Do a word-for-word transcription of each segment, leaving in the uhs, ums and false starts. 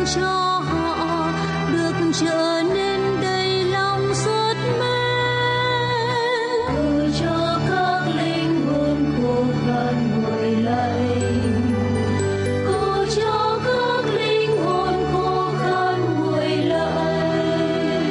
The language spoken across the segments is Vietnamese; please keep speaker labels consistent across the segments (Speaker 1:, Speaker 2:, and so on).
Speaker 1: cho họ được trở nên đầy lòng rất mến. Cầu cho các linh hồn khô khan nguội lạnh, cầu cho các linh hồn khô khan nguội lạnh.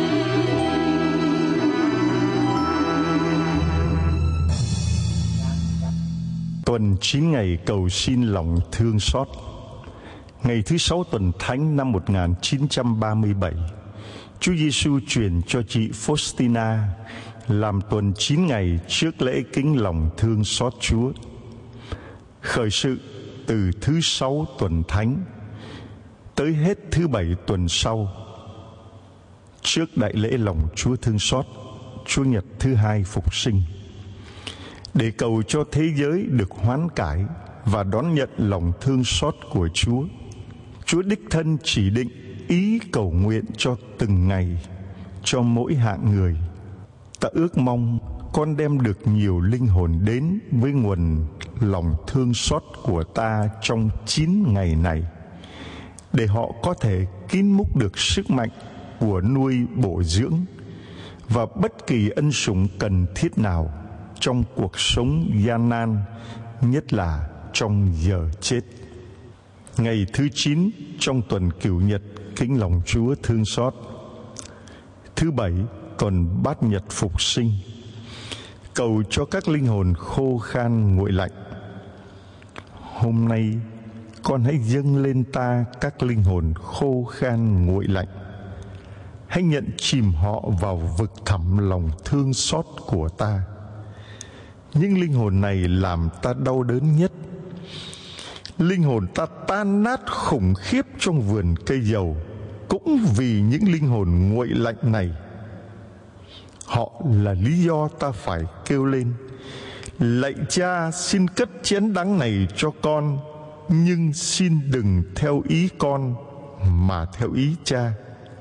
Speaker 2: Tuần chín ngày cầu xin lòng thương xót. Ngày thứ sáu tuần thánh năm một nghìn chín trăm ba mươi bảy, Chúa Giêsu truyền cho chị Faustina làm tuần chín ngày trước lễ kính lòng thương xót Chúa. Khởi sự từ thứ sáu tuần thánh tới hết thứ bảy tuần sau, trước đại lễ lòng Chúa thương xót, Chúa Nhật thứ hai phục sinh, để cầu cho thế giới được hoán cải và đón nhận lòng thương xót của Chúa. Chúa đích thân chỉ định ý cầu nguyện cho từng ngày, cho mỗi hạng người. Ta ước mong con đem được nhiều linh hồn đến với nguồn lòng thương xót của ta trong chín ngày này, để họ có thể kín múc được sức mạnh của nuôi bổ dưỡng và bất kỳ ân sủng cần thiết nào trong cuộc sống gian nan, nhất là trong giờ chết. Ngày thứ chín trong tuần Cửu Nhật kính lòng Chúa thương xót, thứ bảy tuần Bát Nhật phục sinh, cầu cho các linh hồn khô khan nguội lạnh. Hôm nay con hãy dâng lên ta các linh hồn khô khan nguội lạnh, hãy nhận chìm họ vào vực thẳm lòng thương xót của ta. Những linh hồn này làm ta đau đớn nhất. Linh hồn ta tan nát khủng khiếp trong vườn cây dầu cũng vì những linh hồn nguội lạnh này. Họ là lý do ta phải kêu lên: lạy Cha, xin cất chén đắng này cho con, nhưng xin đừng theo ý con mà theo ý Cha.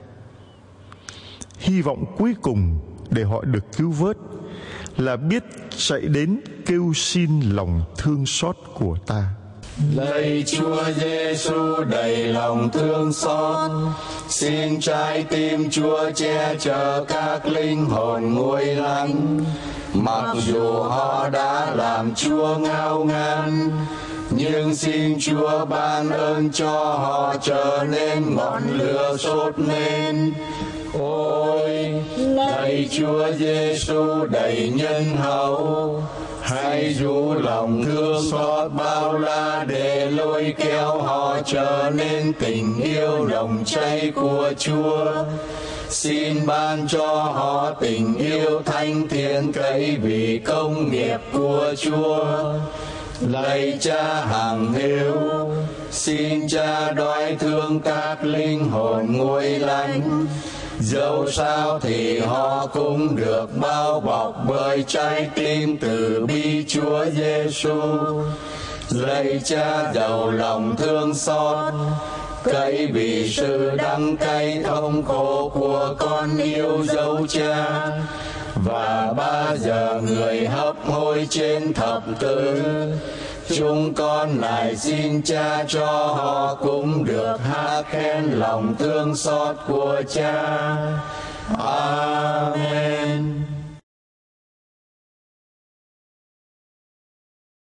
Speaker 2: Hy vọng cuối cùng để họ được cứu vớt là biết chạy đến kêu xin lòng thương xót của ta.
Speaker 3: Lạy Chúa Giêsu đầy lòng thương xót, xin trái tim Chúa che chở các linh hồn nguội lạnh. Mặc dù họ đã làm Chúa ngao ngán, nhưng xin Chúa ban ơn cho họ trở nên ngọn lửa sốt lên. Ôi, lạy Chúa Giêsu đầy nhân hậu, hãy rủ lòng thương xót bao la để lôi kéo họ trở nên tình yêu nồng cháy của Chúa. Xin ban cho họ tình yêu thanh thiện cậy vì công nghiệp của Chúa. Lạy Cha hằng hiếu, xin Cha đoái thương các linh hồn nguội lạnh. Dẫu sao thì họ cũng được bao bọc bởi trái tim từ bi Chúa Giêsu. Lạy Cha giàu lòng thương xót, cậy vì sự đắng cay thống khổ của con yêu dấu Cha, và ba giờ người hấp hối trên thập tự, chúng con lại xin Cha cho họ cũng được hát khen lòng thương xót của Cha. Amen.